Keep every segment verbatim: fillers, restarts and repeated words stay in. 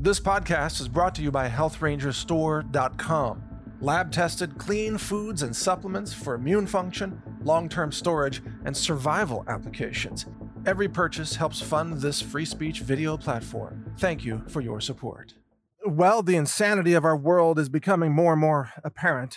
This podcast is brought to you by health ranger store dot com. Lab-tested, clean foods and supplements for immune function, long-term storage, and survival applications. Every purchase helps fund this free speech video platform. Thank you for your support. Well, the insanity of our world is becoming more and more apparent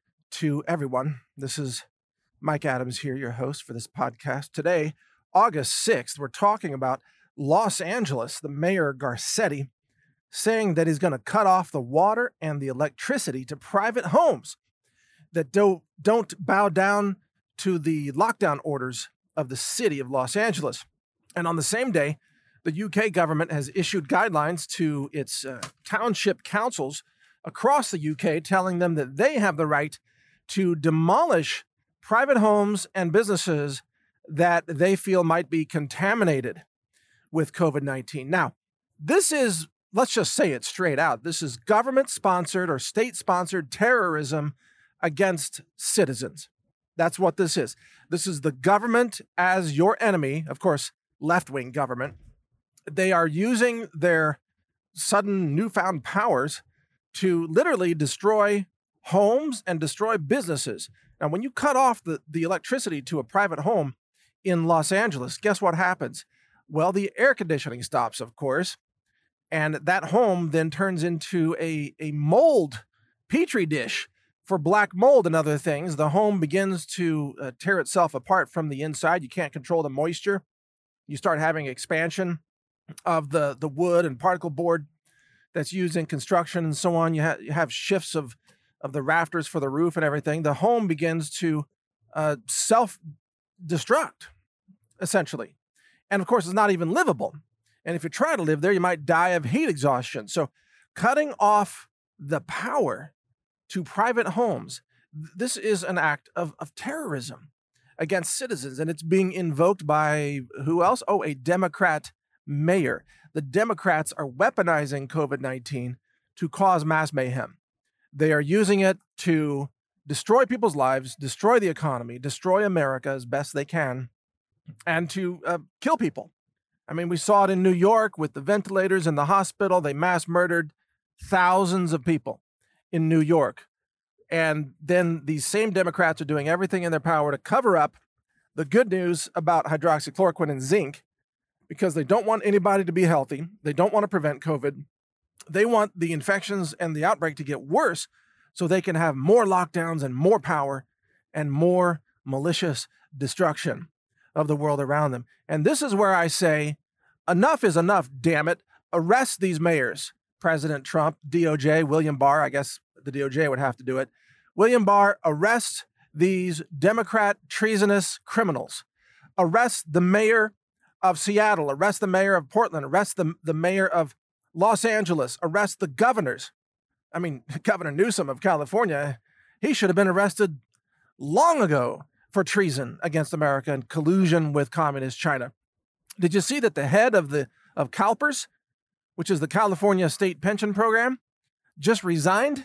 to everyone. This is Mike Adams here, your host for this podcast. Today, August sixth, we're talking about Los Angeles, the mayor Garcetti, saying that he's going to cut off the water and the electricity to private homes that don't, don't bow down to the lockdown orders of the city of Los Angeles. And on the same day, the U K government has issued guidelines to its uh, township councils across the U K, telling them that they have the right to demolish private homes and businesses that they feel might be contaminated with COVID nineteen. Now, this is, let's just say it straight out, this is government-sponsored or state-sponsored terrorism against citizens. That's what this is. This is the government as your enemy, of course, left-wing government. They are using their sudden newfound powers to literally destroy homes and destroy businesses. Now, when you cut off the, the electricity to a private home in Los Angeles, guess what happens? Well, the air conditioning stops, of course, and that home then turns into a, a mold petri dish for black mold and other things. The home begins to uh, tear itself apart from the inside. You can't control the moisture. You start having expansion of the, the wood and particle board that's used in construction and so on. You, ha- you have shifts of, of the rafters for the roof and everything. The home begins to uh, self-destruct, essentially. And of course, it's not even livable. And if you try to live there, you might die of heat exhaustion. So cutting off the power to private homes, this is an act of, of terrorism against citizens. And it's being invoked by who else? Oh, a Democrat mayor. The Democrats are weaponizing COVID nineteen to cause mass mayhem. They are using it to destroy people's lives, destroy the economy, destroy America as best they can, and to uh, kill people. I mean, we saw it in New York with the ventilators in the hospital. They mass murdered thousands of people in New York. And then these same Democrats are doing everything in their power to cover up the good news about hydroxychloroquine and zinc because they don't want anybody to be healthy. They don't want to prevent COVID. They want the infections and the outbreak to get worse so they can have more lockdowns and more power and more malicious destruction of the world around them. And this is where I say, enough is enough, damn it. Arrest these mayors. President Trump, D O J, William Barr, I guess the D O J would have to do it. William Barr, arrest these Democrat treasonous criminals. Arrest the mayor of Seattle. Arrest the mayor of Portland. Arrest the, the mayor of Los Angeles. Arrest the governors. I mean, Governor Newsom of California, he should have been arrested long ago for treason against America and collusion with communist China. Did you see that the head of the of CalPERS, which is the California State Pension Program, just resigned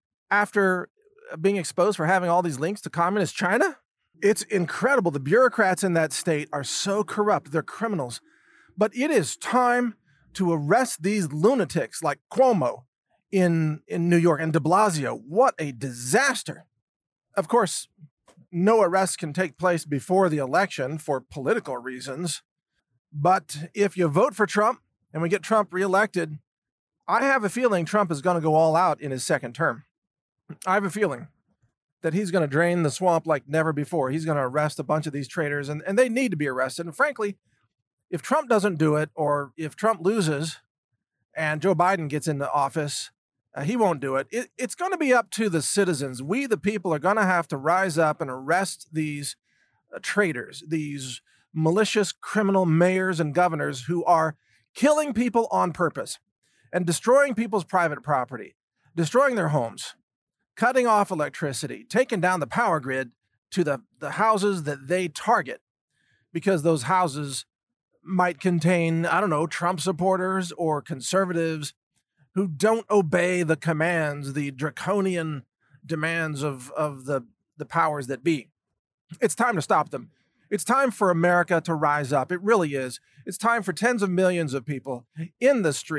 after being exposed for having all these links to communist China? It's incredible. The bureaucrats in that state are so corrupt. They're criminals. But it is time to arrest these lunatics like Cuomo in, in New York and de Blasio. What a disaster. Of course, no arrests can take place before the election for political reasons. But if you vote for Trump and we get Trump reelected, I have a feeling Trump is going to go all out in his second term. I have a feeling that he's going to drain the swamp like never before. He's going to arrest a bunch of these traitors, and, and they need to be arrested. And frankly, if Trump doesn't do it, or if Trump loses and Joe Biden gets into office, Uh, he won't do it. it. It's going to be up to the citizens. We, the people, are going to have to rise up and arrest these uh, traitors, these malicious criminal mayors and governors who are killing people on purpose and destroying people's private property, destroying their homes, cutting off electricity, taking down the power grid to the, the houses that they target because those houses might contain, I don't know, Trump supporters or conservatives who don't obey the commands, the draconian demands of, of the, the powers that be. It's time to stop them. It's time for America to rise up. It really is. It's time for tens of millions of people in the streets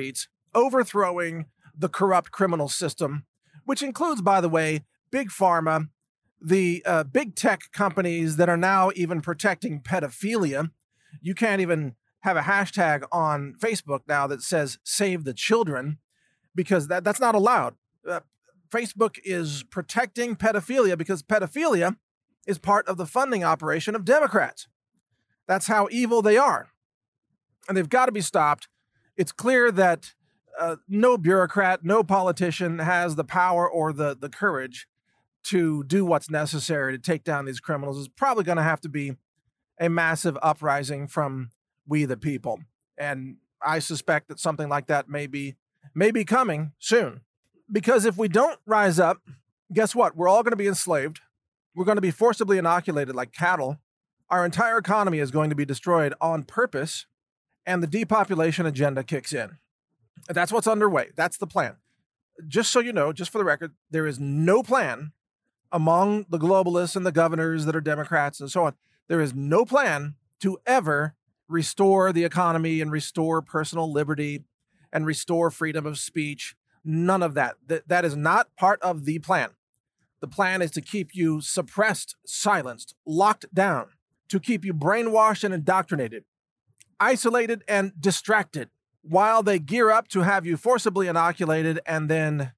overthrowing the corrupt criminal system, which includes, by the way, big pharma, the uh, big tech companies that are now even protecting pedophilia. You can't even have a hashtag on Facebook now that says save the children, because that, that's not allowed. Uh, Facebook is protecting pedophilia because pedophilia is part of the funding operation of Democrats. That's how evil they are. And they've got to be stopped. It's clear that uh, no bureaucrat, no politician has the power or the, the courage to do what's necessary to take down these criminals. It's probably going to have to be a massive uprising from we the people. And I suspect that something like that may be, may be coming soon. Because if we don't rise up, guess what? We're all going to be enslaved. We're going to be forcibly inoculated like cattle. Our entire economy is going to be destroyed on purpose, and the depopulation agenda kicks in. That's what's underway. That's the plan. Just so you know, just for the record, there is no plan among the globalists and the governors that are Democrats and so on. There is no plan to ever restore the economy and restore personal liberty and restore freedom of speech. None of that. That, that is not part of the plan. The plan is to keep you suppressed, silenced, locked down, to keep you brainwashed and indoctrinated, isolated and distracted, while they gear up to have you forcibly inoculated and then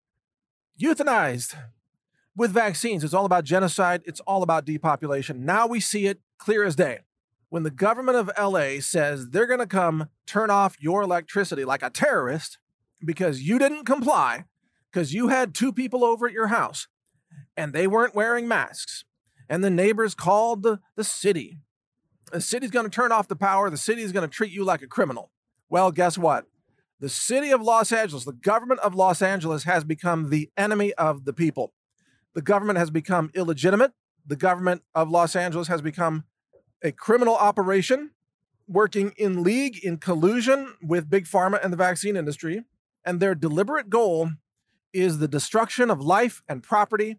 euthanized with vaccines. It's all about genocide. It's all about depopulation. Now we see it clear as day. When the government of L A says they're going to come turn off your electricity like a terrorist because you didn't comply, because you had two people over at your house and they weren't wearing masks, and the neighbors called the, the city. The city's going to turn off the power. The city is going to treat you like a criminal. Well, guess what? The city of Los Angeles, the government of Los Angeles has become the enemy of the people. The government has become illegitimate. The government of Los Angeles has become a criminal operation working in league, in collusion with Big Pharma and the vaccine industry. And their deliberate goal is the destruction of life and property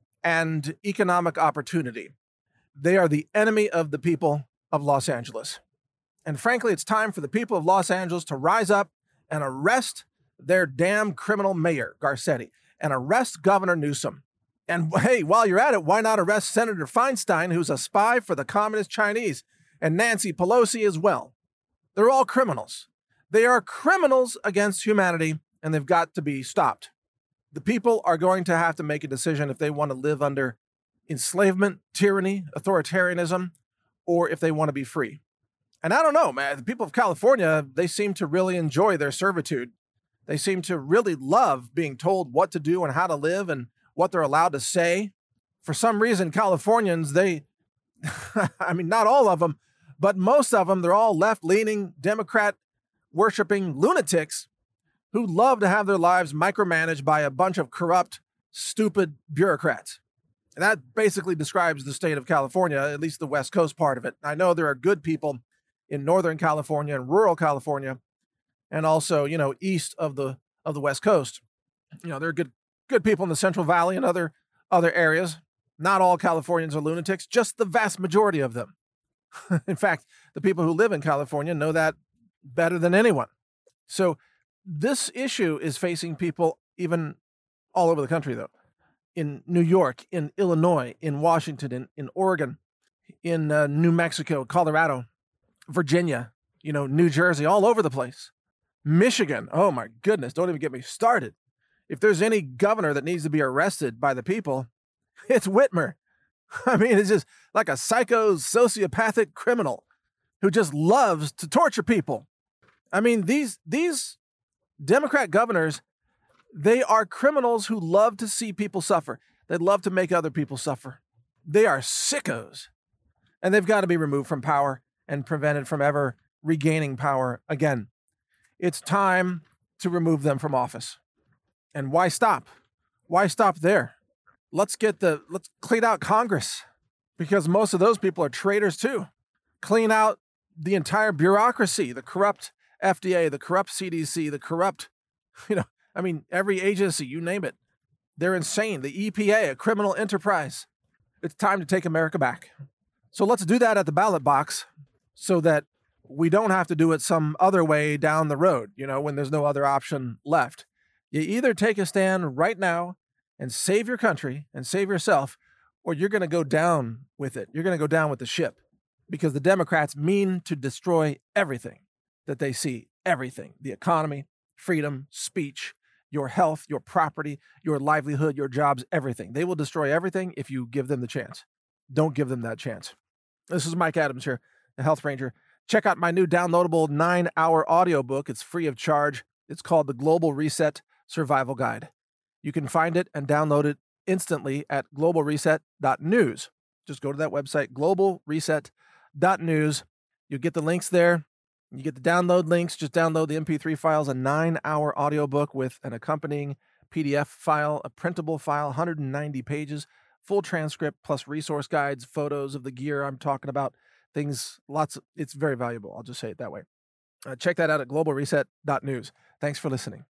and economic opportunity. They are the enemy of the people of Los Angeles. And frankly, it's time for the people of Los Angeles to rise up and arrest their damn criminal mayor, Garcetti, and arrest Governor Newsom. And hey, while you're at it, why not arrest Senator Feinstein, who's a spy for the Communist Chinese, and Nancy Pelosi as well? They're all criminals. They are criminals against humanity, and they've got to be stopped. The people are going to have to make a decision if they want to live under enslavement, tyranny, authoritarianism, or if they want to be free. And I don't know, man, the people of California, they seem to really enjoy their servitude. They seem to really love being told what to do and how to live and what they're allowed to say. For some reason, Californians, they, I mean, not all of them, but most of them, they're all left-leaning, Democrat-worshipping lunatics who love to have their lives micromanaged by a bunch of corrupt, stupid bureaucrats. And that basically describes the state of California, at least the West Coast part of it. I know there are good people in Northern California and rural California, and also, you know, east of the of the West Coast. You know, there are good good people in the Central Valley and other other areas. Not all Californians are lunatics, just the vast majority of them. In fact, the people who live in California know that better than anyone. So this issue is facing people even all over the country, though. In New York, in Illinois, in Washington, in, in Oregon, in uh, New Mexico, Colorado, Virginia, you know, New Jersey, all over the place. Michigan, oh my goodness, don't even get me started. If there's any governor that needs to be arrested by the people, it's Whitmer. I mean, it's just like a psycho, sociopathic criminal who just loves to torture people. I mean, these these Democrat governors, they are criminals who love to see people suffer. They love to make other people suffer. They are sickos. And they've got to be removed from power and prevented from ever regaining power again. It's time to remove them from office. And why stop? Why stop there? Let's get the, let's clean out Congress, because most of those people are traitors too. Clean out the entire bureaucracy, the corrupt F D A, the corrupt C D C, the corrupt, you know, I mean, every agency, you name it. They're insane. The E P A, a criminal enterprise. It's time to take America back. So let's do that at the ballot box so that we don't have to do it some other way down the road, you know, when there's no other option left. You either take a stand right now and save your country and save yourself, or you're going to go down with it. You're going to go down with the ship because the Democrats mean to destroy everything that they see, everything, the economy, freedom, speech, your health, your property, your livelihood, your jobs, everything. They will destroy everything if you give them the chance. Don't give them that chance. This is Mike Adams here, the Health Ranger. Check out my new downloadable nine-hour audiobook. It's free of charge. It's called The Global Reset Survival Guide. You can find it and download it instantly at global reset dot news. Just go to that website, global reset dot news. You'll get the links there. You get the download links. Just download the M P three files, a nine-hour audiobook with an accompanying P D F file, a printable file, one hundred ninety pages, full transcript, plus resource guides, photos of the gear I'm talking about, things, lots of, it's very valuable. I'll just say it that way. Uh, check that out at global reset dot news. Thanks for listening.